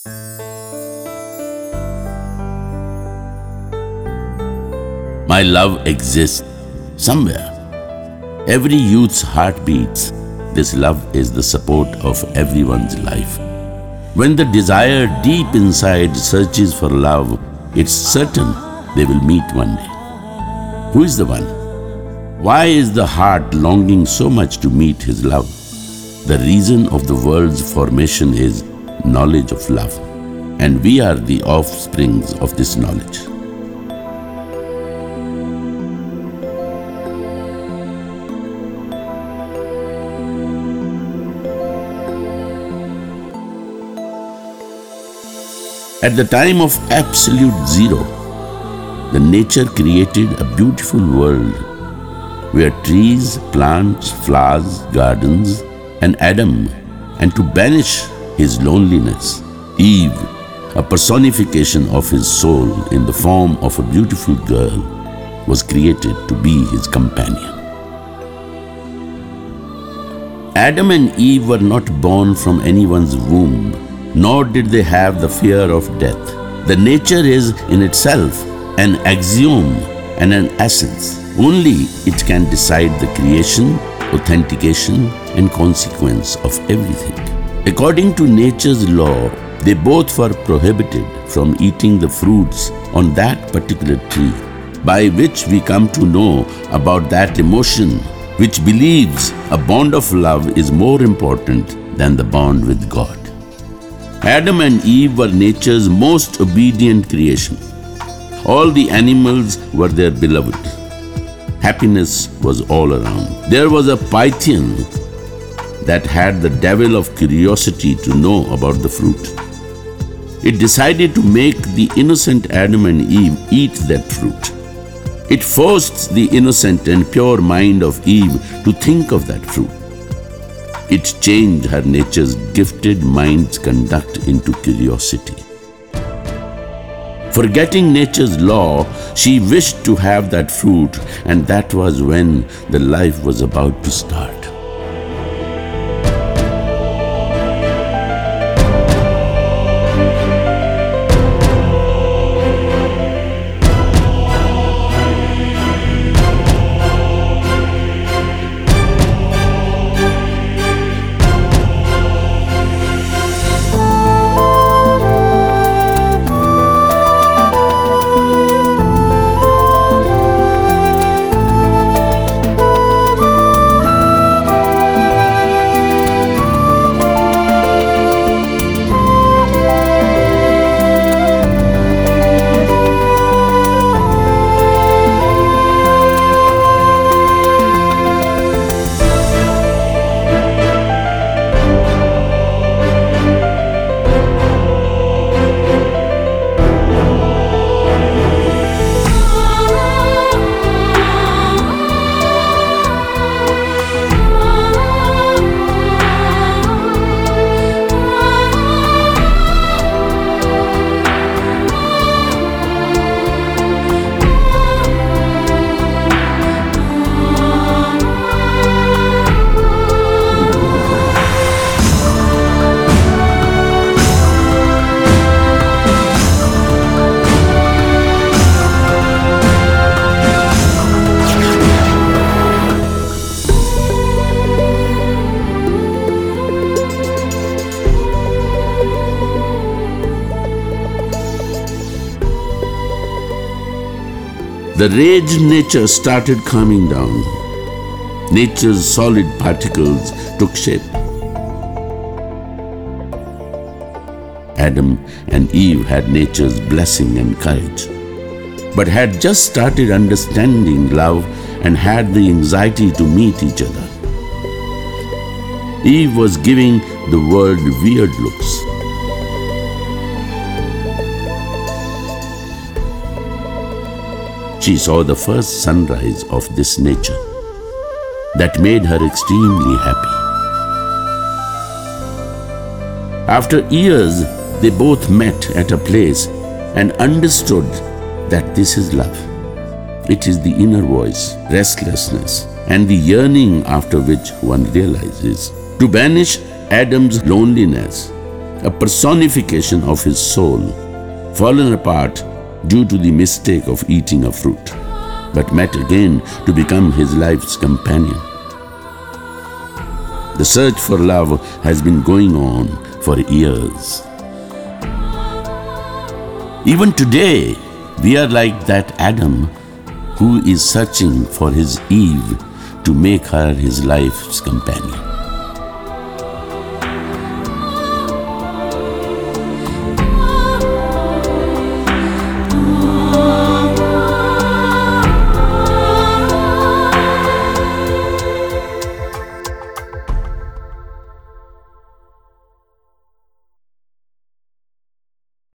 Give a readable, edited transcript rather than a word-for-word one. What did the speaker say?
My love exists somewhere. Every youth's heart beats. This love is the support of everyone's life. When the desire deep inside searches for love, it's certain they will meet one day. Who is the one? Why is the heart longing so much to meet his love? The reason of the world's formation is knowledge of love, and we are the offsprings of this knowledge. At the time of absolute zero, the nature created a beautiful world where trees, plants, flowers, gardens, and Adam, and to banish his loneliness, Eve, a personification of his soul in the form of a beautiful girl, was created to be his companion. Adam and Eve were not born from anyone's womb, nor did they have the fear of death. The nature is in itself an axiom and an essence. Only it can decide the creation, authentication, and consequence of everything. According to nature's law, they both were prohibited from eating the fruits on that particular tree, by which we come to know about that emotion which believes a bond of love is more important than the bond with God. Adam and Eve were nature's most obedient creation. All the animals were their beloved. Happiness was all around. There was a Python that had the devil of curiosity to know about the fruit. It decided to make the innocent Adam and Eve eat that fruit. It forced the innocent and pure mind of Eve to think of that fruit. It changed her nature's gifted mind's conduct into curiosity. Forgetting nature's law, she wished to have that fruit, and that was when the life was about to start. The raged nature started calming down. Nature's solid particles took shape. Adam and Eve had nature's blessing and courage, but had just started understanding love and had the anxiety to meet each other. Eve was giving the world weird looks. She saw the first sunrise of this nature that made her extremely happy. After years, they both met at a place and understood that this is love. It is the inner voice, restlessness, and the yearning after which one realizes. To banish Adam's loneliness, a personification of his soul, fallen apart due to the mistake of eating a fruit, but met again to become his life's companion. The search for love has been going on for years. Even today, we are like that Adam who is searching for his Eve to make her his life's companion.